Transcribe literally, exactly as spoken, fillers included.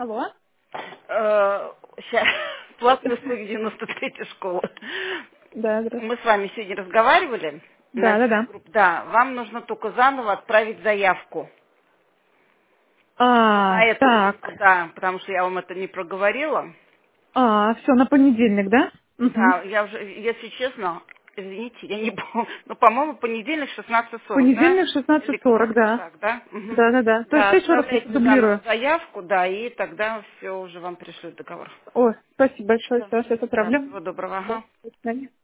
Алло? Э, ща- Платные услуги девяносто третьей школы. Да, Мы здравствуйте. с вами сегодня разговаривали на Да, да, да. группе. Да, вам нужно только заново отправить заявку. Вот А, на эту так. группу, да, потому что я вам это не проговорила. А, все, на понедельник, да? Угу. Да, я уже, если честно, извините, я не помню. Ну, по-моему, понедельник шестнадцать сорок, да? Понедельник Или шестнадцать сорок, как-то да. так, да? Мгм. Да, да, да. То есть Да, я еще раз оставляйте заново дублирую. заявку, да, и тогда все уже вам пришлют договор. Ой, спасибо большое, Всё. все, сейчас Да, отправлю. всего доброго. Да, Ага. до свидания.